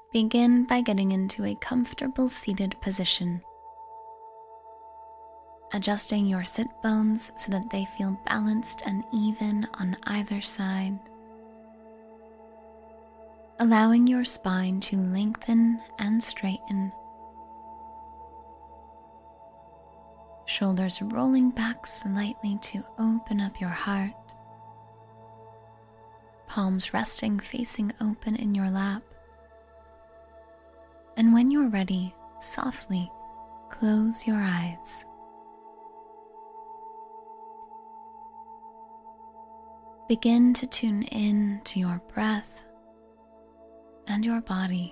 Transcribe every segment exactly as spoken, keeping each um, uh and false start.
Begin by getting into a comfortable seated position, adjusting your sit bones so that they feel balanced and even on either side, allowing your spine to lengthen and straighten, shoulders rolling back slightly to open up your heart, palms resting facing open in your lap. And when you're ready, softly close your eyes. Begin to tune in to your breath and your body.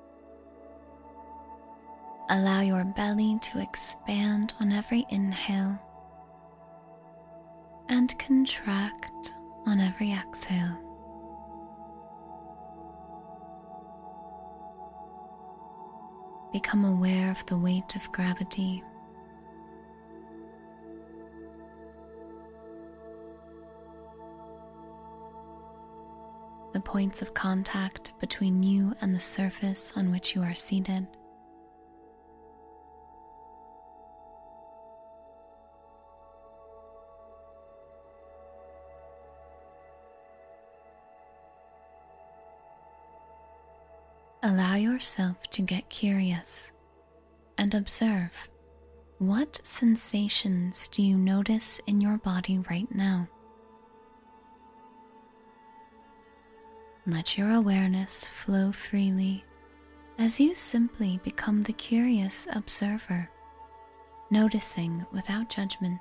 Allow your belly to expand on every inhale and contract on every exhale. Become aware of the weight of gravity. The points of contact between you and the surface on which you are seated. Allow yourself to get curious and observe what sensations do you notice in your body right now. Let your awareness flow freely as you simply become the curious observer, noticing without judgment.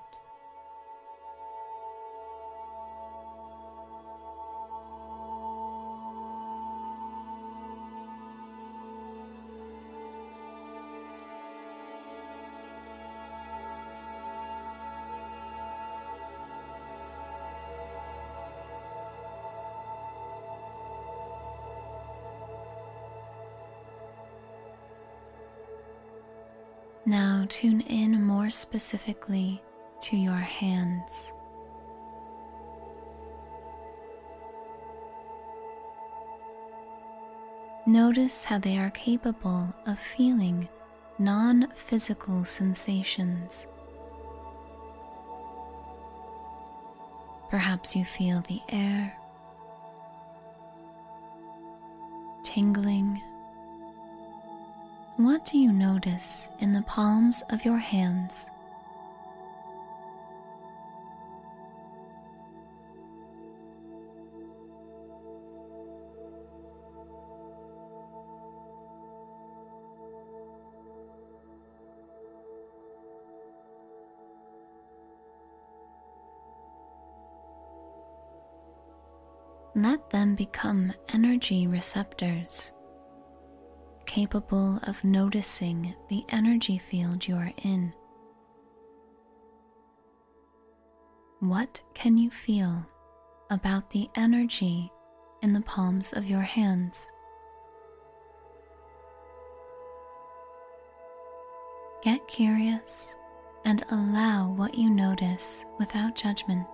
Now tune in more specifically to your hands. Notice how they are capable of feeling non-physical sensations. Perhaps you feel the air tingling. What do you notice in the palms of your hands? Let them become energy receptors, capable of noticing the energy field you are in. What can you feel about the energy in the palms of your hands? Get curious and allow what you notice without judgment.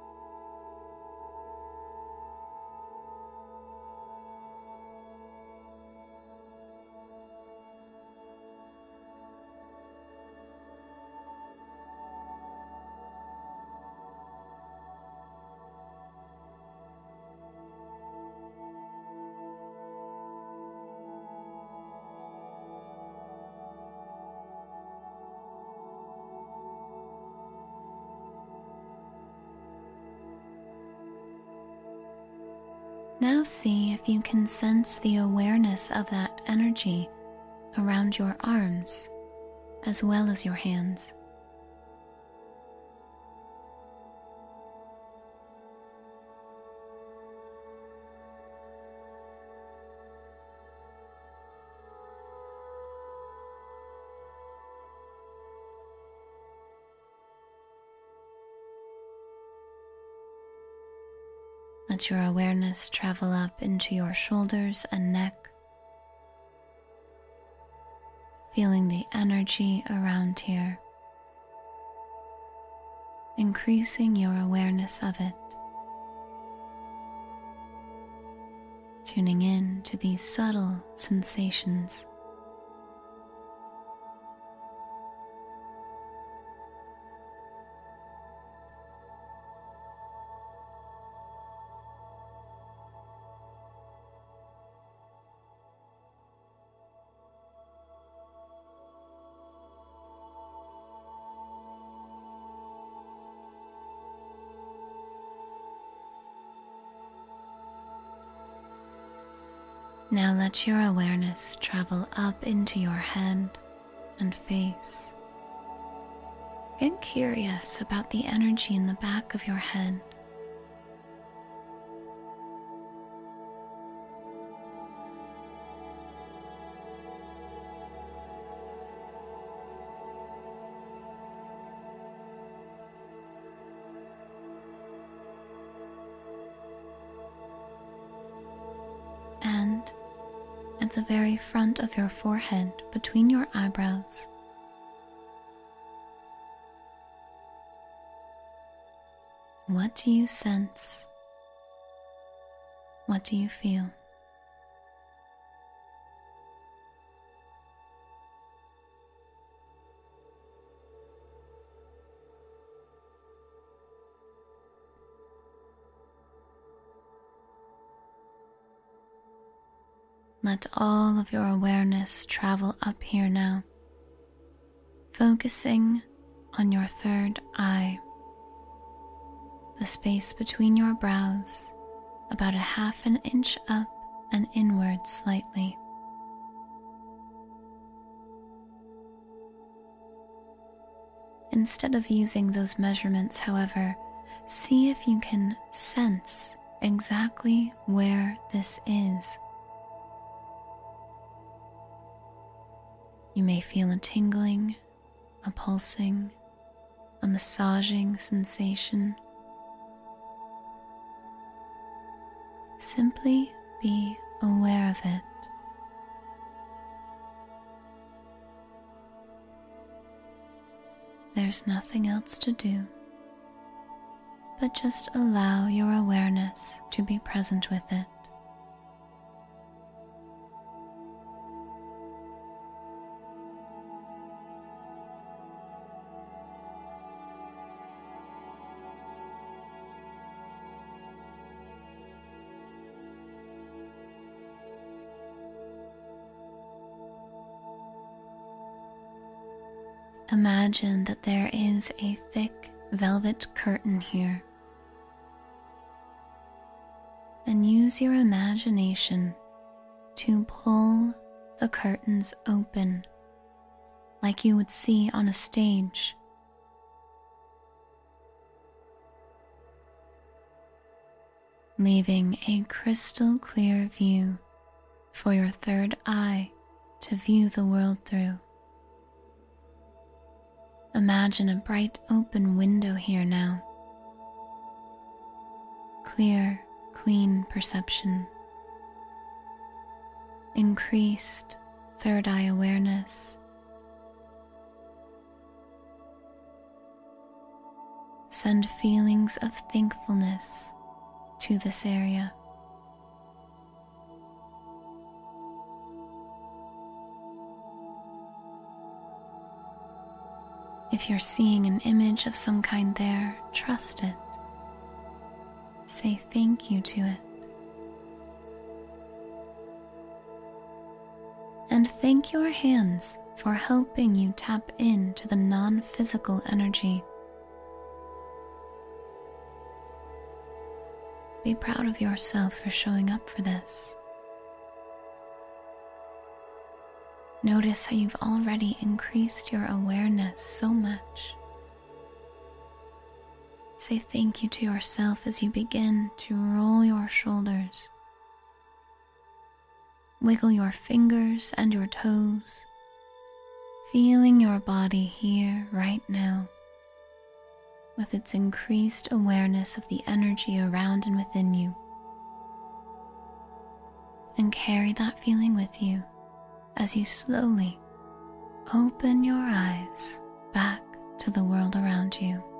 Now see if you can sense the awareness of that energy around your arms as well as your hands. Let your awareness travel up into your shoulders and neck, feeling the energy around here, increasing your awareness of it. tuning in to these subtle sensations. Now let your awareness travel up into your head and face. Get curious about the energy in the back of your head. And at the very front of your forehead, between your eyebrows, what do you sense? What do you feel? Let all of your awareness travel up here now, focusing on your third eye, the space between your brows, about a half an inch up and inward slightly. Instead of using those measurements, however, see if you can sense exactly where this is. You may feel a tingling, a pulsing, a massaging sensation. Simply be aware of it. There's nothing else to do, but just allow your awareness to be present with it. Imagine that there is a thick velvet curtain here, and use your imagination to pull the curtains open like you would see on a stage. Leaving a crystal clear view for your third eye to view the world through. Imagine a bright open window here now. Clear, clean perception. Increased third eye awareness. Send feelings of thankfulness to this area. If you're seeing an image of some kind there, trust it. Say thank you to it. And thank your hands for helping you tap into the non-physical energy. Be proud of yourself for showing up for this. Notice how you've already increased your awareness so much. Say thank you to yourself as you begin to roll your shoulders. Wiggle your fingers and your toes, feeling your body here right now, with its increased awareness of the energy around and within you. And carry that feeling with you as you slowly open your eyes back to the world around you.